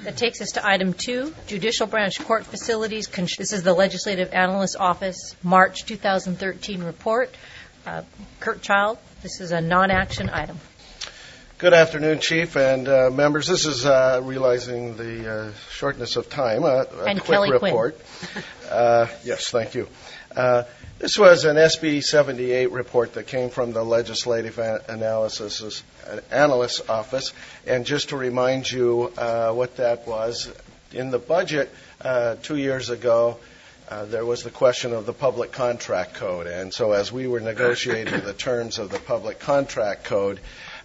That takes us to item 2, Judicial Branch Court Facilities. This is the Legislative Analyst Office March 2013 report. Kurt Child, this is a non-action item. Good afternoon, Chief and members. This is realizing the shortness of time, a and quick Kelly report. Yes, thank you. This was an SB 78 report that came from the Legislative Analyst Office. And just to remind you what that was, in the budget 2 years ago, there was the question of the Public Contract Code. And so as we were negotiating the terms of the Public Contract Code,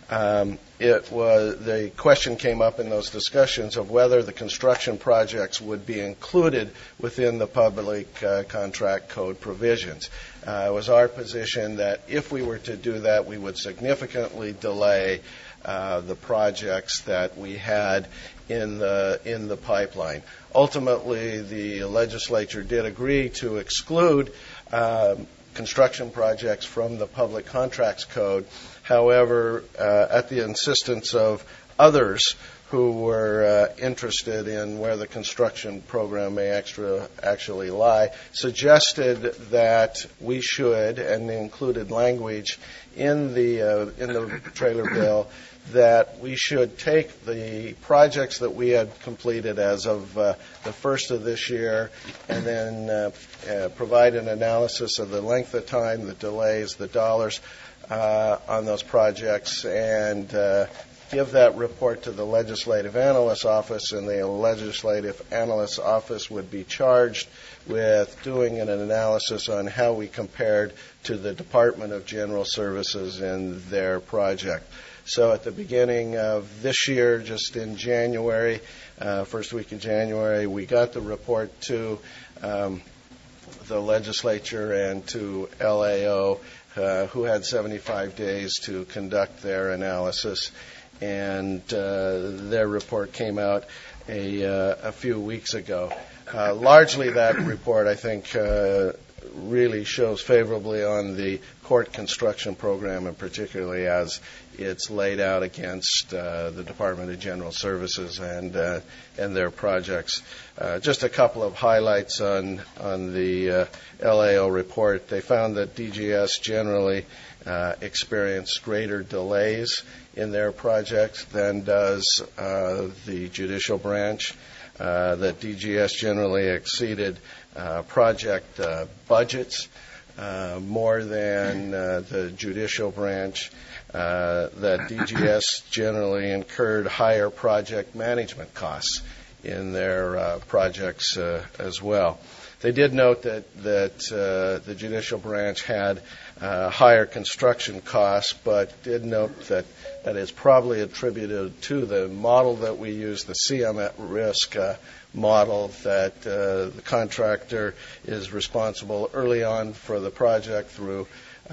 the question came up in those discussions of whether the construction projects would be included within the Public Contract Code provisions. It was our position that if we were to do that, we would significantly delay the projects that we had in the pipeline. Ultimately, the legislature did agree to exclude construction projects from the Public Contracts Code. However, at the insistence of others who were interested in where the construction program may actually lie, suggested that we should, and included language in the trailer bill, that we should take the projects that we had completed as of the first of this year and then provide an analysis of the length of time, the delays, the dollars on those projects, and give that report to the Legislative Analyst Office, and the Legislative Analyst Office would be charged with doing an analysis on how we compared to the Department of General Services in their project. So at the beginning of this year, just in January, first week of January, we got the report to the legislature and to LAO, who had 75 days to conduct their analysis. And their report came out a few weeks ago. Largely that report, I think, really shows favorably on the court construction program, and particularly as it's laid out against the Department of General Services and their projects. Just a couple of highlights on the LAO report. They found that DGS generally experienced greater delays in their projects than does the judicial branch. That DGS generally exceeded project budgets more than the judicial branch. That DGS generally incurred higher project management costs in their projects as well. They did note that the judicial branch had higher construction costs, but did note that is probably attributed to the model that we use, the CM at risk model, that the contractor is responsible early on for the project through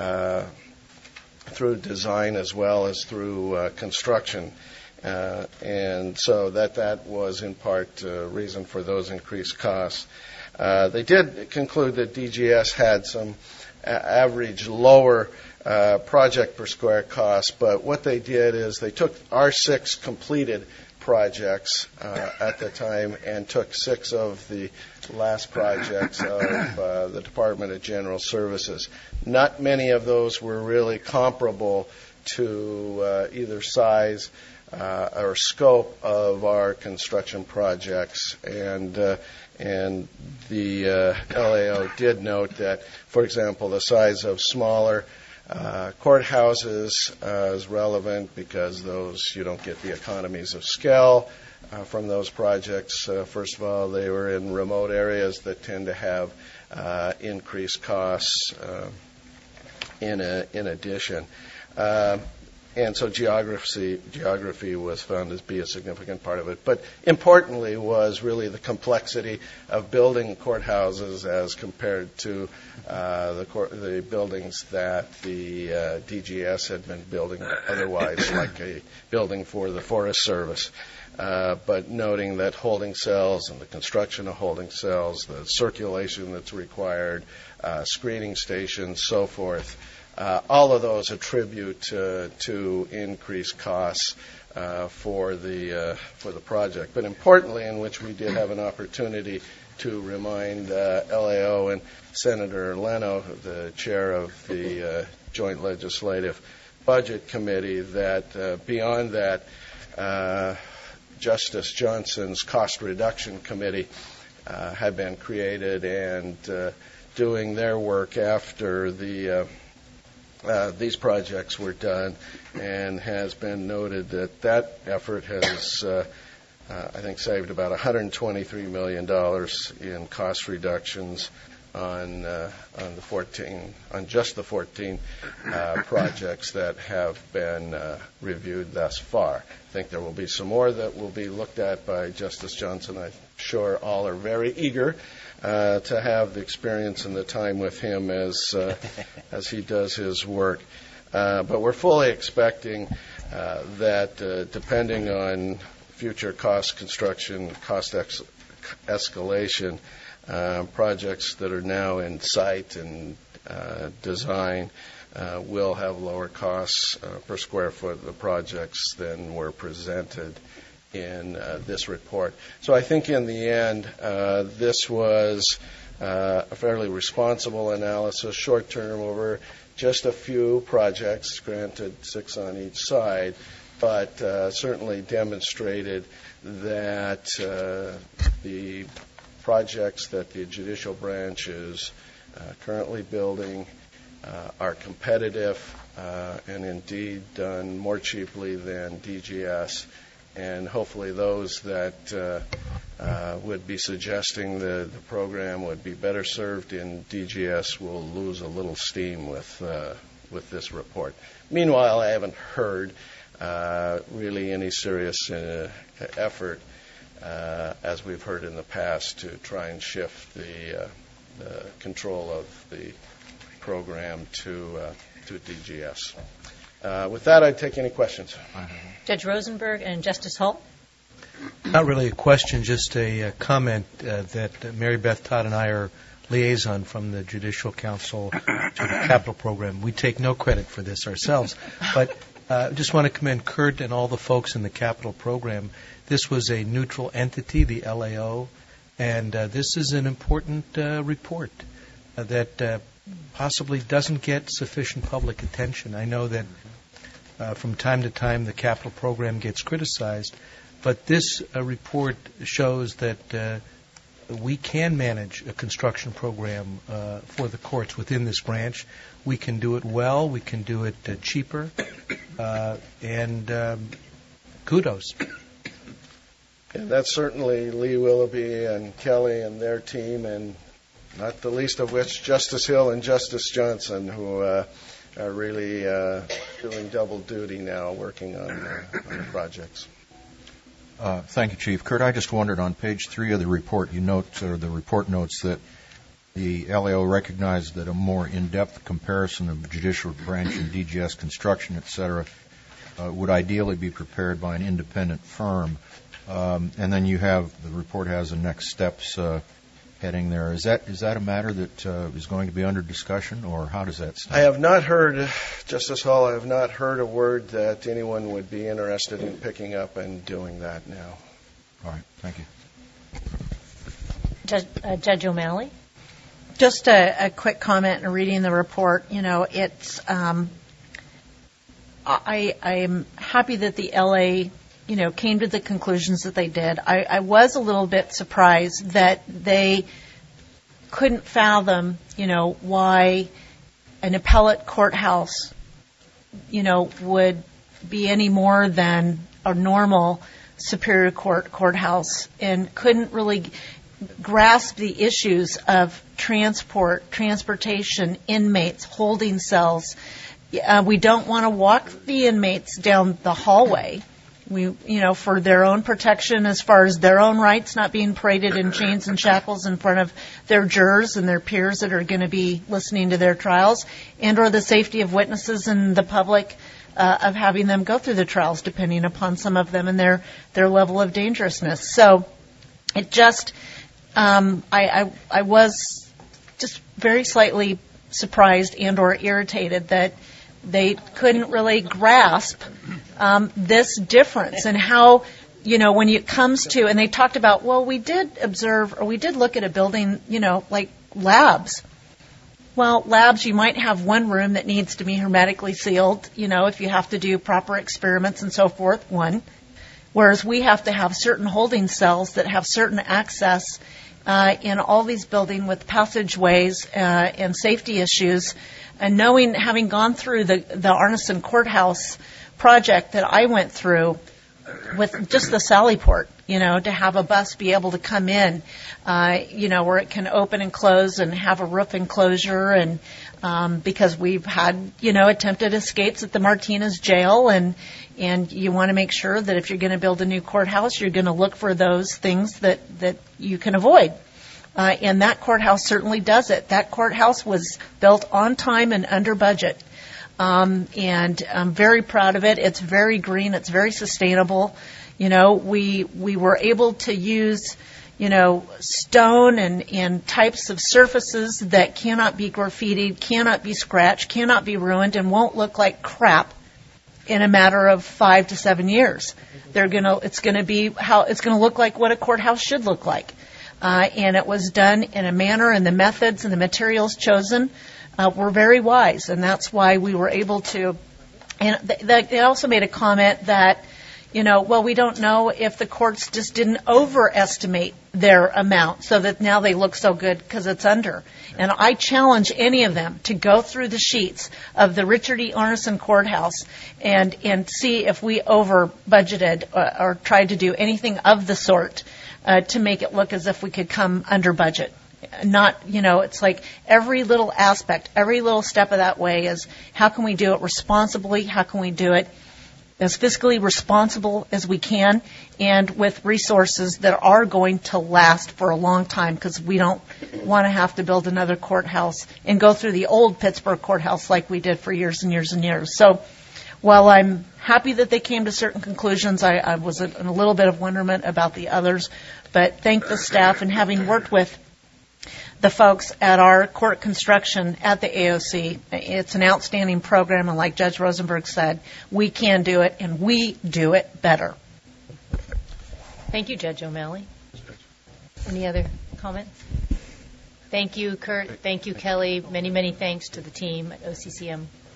design as well as through construction. And so that was in part reason for those increased costs. They did conclude that DGS had some average lower project per square cost, but what they did is they took our 6 completed projects at the time and took 6 of the last projects of the Department of General Services. Not many of those were really comparable to either size or scope of our construction projects, and the LAO did note that, for example, the size of smaller courthouses is relevant because those you don't get the economies of scale from those projects. First of all, they were in remote areas that tend to have increased costs in addition. And so geography was found to be a significant part of it. But importantly was really the complexity of building courthouses as compared to the buildings that the DGS had been building otherwise, like a building for the Forest Service. But noting that holding cells and the construction of holding cells, the circulation that's required, screening stations, so forth, all of those attribute to increased costs for the project. But importantly, in which we did have an opportunity to remind LAO and Senator Leno, the chair of the Joint Legislative Budget Committee, that beyond that, Justice Johnson's Cost Reduction Committee had been created and doing their work after these projects were done, and has been noted that effort has I think saved about $123 million in cost reductions on just the 14 projects that have been reviewed thus far. I think there will be some more that will be looked at by Justice Johnson. I'm sure all are very eager to have the experience and the time with him as he does his work. But we're fully expecting that depending on future construction cost escalation, projects that are now in site and design will have lower costs per square foot of the projects than were presented in this report. So I think in the end, this was a fairly responsible analysis, short-term over just a few projects, granted 6 on each side, but certainly demonstrated that the projects that the judicial branch is currently building are competitive and indeed done more cheaply than DGS, and hopefully those that would be suggesting the program would be better served in DGS will lose a little steam with this report. Meanwhile, I haven't heard really any serious effort, as we've heard in the past, to try and shift the control of the program to DGS. With that, I'd take any questions. Judge Rosenberg and Justice Hull. Not really a question, just a comment that Mary Beth Todd and I are liaison from the Judicial Council to the capital program. We take no credit for this ourselves, but I just want to commend Kurt and all the folks in the capital program. This was a neutral entity, the LAO, and this is an important report that possibly doesn't get sufficient public attention. I know that from time to time the capital program gets criticized, but this report shows that we can manage a construction program for the courts within this branch. We can do it well. We can do it cheaper. And kudos. And that's certainly Lee Willoughby and Kelly and their team, and not the least of which Justice Hill and Justice Johnson, who are really doing double duty now, working on the projects. Thank you, Chief. Kurt, I just wondered, on page 3 of the report, the report notes that the LAO recognized that a more in-depth comparison of judicial branch and DGS construction, et cetera, would ideally be prepared by an independent firm. And then the report has a next steps heading there. Is that a matter that is going to be under discussion, or how does that stand? I have not heard, Justice Hall, I have not heard a word that anyone would be interested in picking up and doing that now. All right. Thank you. Judge O'Malley? Just a quick comment in reading the report. It's I am happy that the LA, came to the conclusions that they did. I was a little bit surprised that they couldn't fathom, why an appellate courthouse, would be any more than a normal Superior Court courthouse, and couldn't really grasp the issues of transportation, inmates, holding cells. We don't want to walk the inmates down the hallway. We, for their own protection, as far as their own rights, not being paraded in chains and shackles in front of their jurors and their peers that are going to be listening to their trials, and or the safety of witnesses and the public of having them go through the trials, depending upon some of them and their level of dangerousness. So it just, I was just very slightly surprised and or irritated that they couldn't really grasp this difference and how, when it comes to, and they talked about, well, we did observe or we did look at a building, like labs. Well, labs, you might have one room that needs to be hermetically sealed, if you have to do proper experiments and so forth, one. Whereas we have to have certain holding cells that have certain access in all these buildings with passageways and safety issues. And having gone through the Arneson Courthouse project that I went through with just the Sallyport, to have a bus be able to come in, where it can open and close and have a roof enclosure, and because we've had, attempted escapes at the Martinez jail, and you want to make sure that if you're going to build a new courthouse, you're going to look for those things that you can avoid. And that courthouse certainly does it. That courthouse was built on time and under budget. And I'm very proud of it. It's very green. It's very sustainable. We were able to use, stone and types of surfaces that cannot be graffitied, cannot be scratched, cannot be ruined, and won't look like crap in a matter of 5 to 7 years. It's going to look like what a courthouse should look like. And it was done in a manner, and the methods and the materials chosen were very wise, and that's why we were able to. And they also made a comment that, we don't know if the courts just didn't overestimate their amount, so that now they look so good because it's under. And I challenge any of them to go through the sheets of the Richard E. Arneson Courthouse and see if we over budgeted or tried to do anything of the sort to make it look as if we could come under budget. Not, it's like every little aspect, every little step of that way is how can we do it responsibly? How can we do it as fiscally responsible as we can, and with resources that are going to last for a long time, because we don't want to have to build another courthouse and go through the old Pittsburgh courthouse like we did for years and years and years. So while I'm happy that they came to certain conclusions, I was in a little bit of wonderment about the others, but thank the staff, and having worked with the folks at our court construction at the AOC. It's an outstanding program, and like Judge Rosenberg said, we can do it, and we do it better. Thank you, Judge O'Malley. Any other comments? Thank you, Kurt. Thank you, Kelly. Many, many thanks to the team at OCCM.